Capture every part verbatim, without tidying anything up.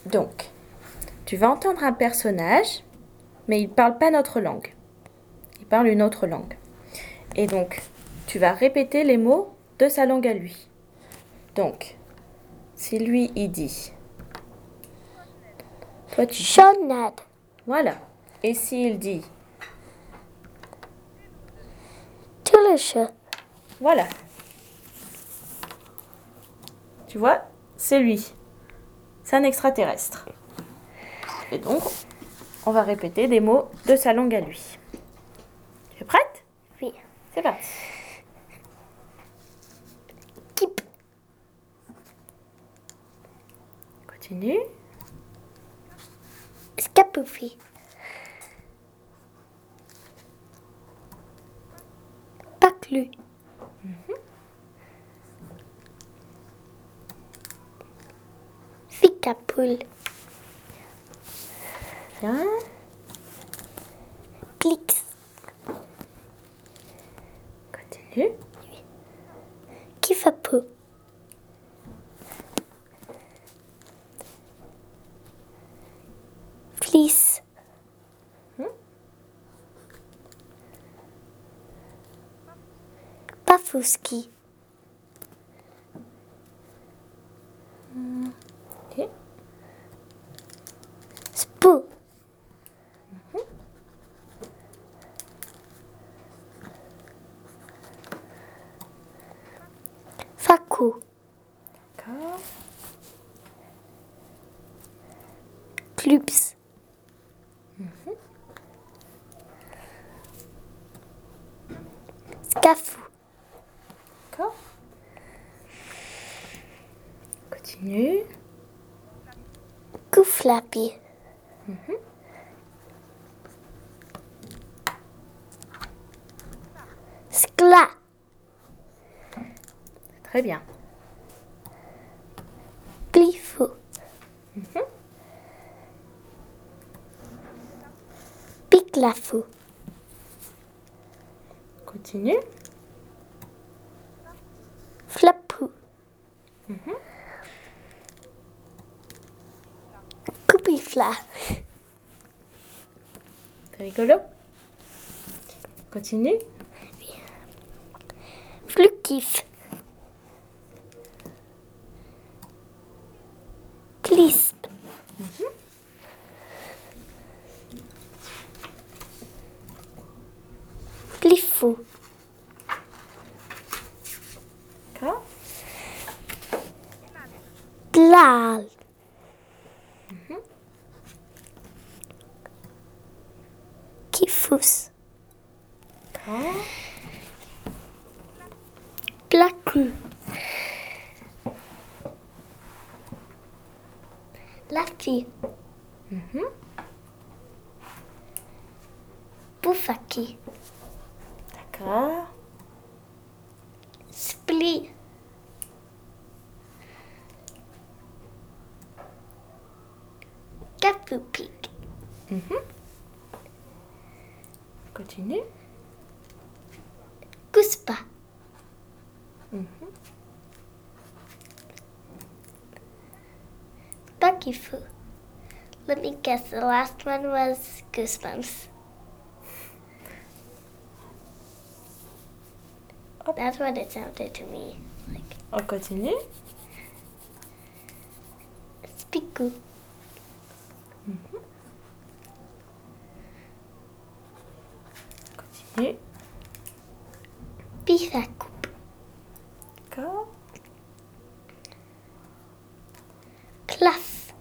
Donc, tu vas entendre un personnage, mais il ne parle pas notre langue. Il parle une autre langue. Et donc, tu vas répéter les mots de sa langue à lui. Donc, si lui, il dit... Toi, tu dis... Sonnette. Voilà. Et s'il dit... Delicious. Voilà. Tu vois, c'est lui. C'est un extraterrestre. Et donc, on va répéter des mots de sa langue à lui. Tu es prête? Oui. C'est parti. Keep. Continue. Scapoufi. Paclu. Ficapoule. Bien. Clix. Continue. Kifapou. Fleece. Pafouski. Ok. Spou. Fakou. D'accord. Clubs. Scafou. D'accord. Continue. Kouflapi. Skla. Très bien. Glifo. Piclafou. Continue. Flapou. Coupifla. C'est rigolo. Continue. Fluctif. Clisp. Glifou. D'accord. Glal. Kifous. D'accord. Placlu. Lafi. Boufaki. D'accord. Spli. Capoupik. Continue. Couspa. Buckyfoo. Let me guess, the last one was Goosebumps. That's what it sounded to me like. On continue. Spicou. Continue. Bifacoupe. D'accord. Claf.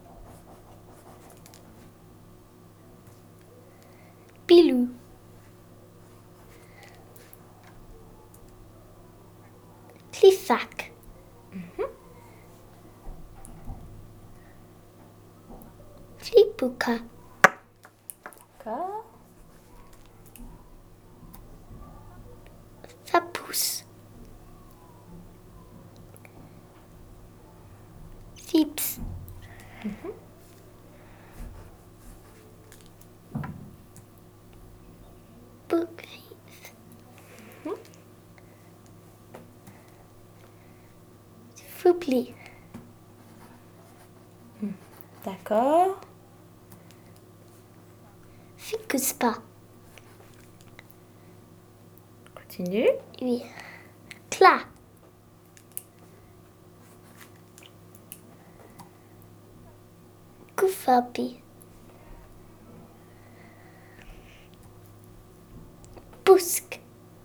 Pilou. Clifac. Flipouka. D'accord. Fapous. Fips. Bookfies. Foupli. D'accord. Ficus pas. Continue. Oui. Cla. Kufapi. Pusk.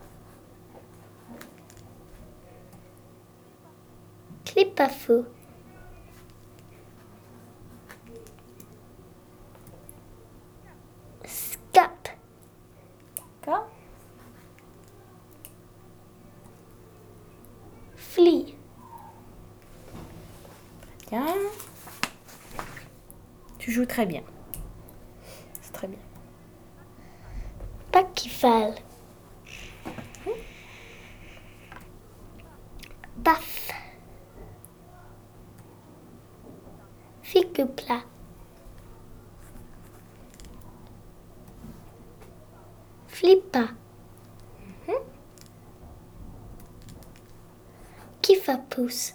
Clipafou. Scap. D'accord. Flee. Bien. Tu joues très bien. C'est très bien. Pakifal. Paf. Ficupla. Flippa. Kifapous.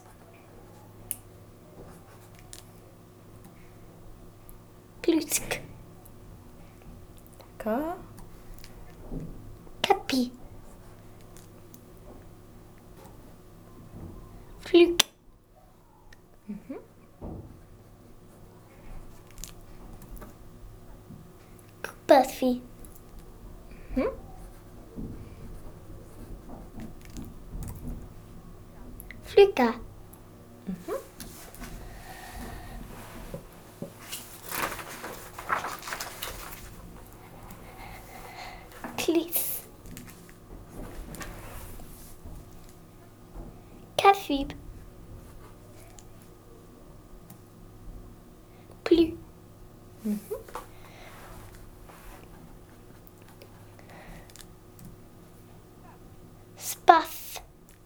Plusk. D'accord. Capi. Fluk. Coupafi. Mhm. Fluka. Clis. Cafib. Plus. Spaff.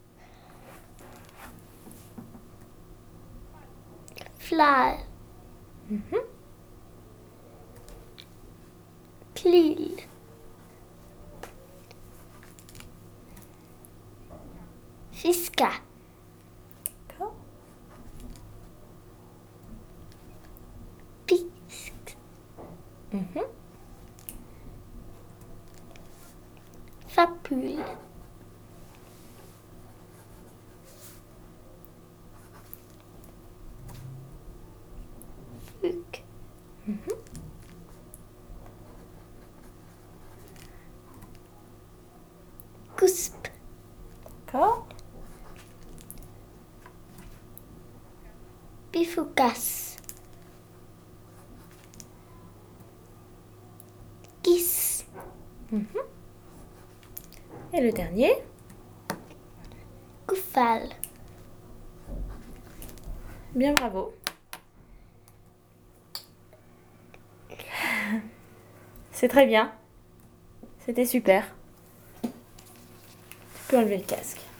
Fly. Clil. Fiska. D'accord. Pisk. Mhm. Fapule. Fuc. Cusp. D'accord. Bifoucas. Gis. Et le dernier. Koufal. Bien, bravo. C'est très bien. C'était super. Tu peux enlever le casque.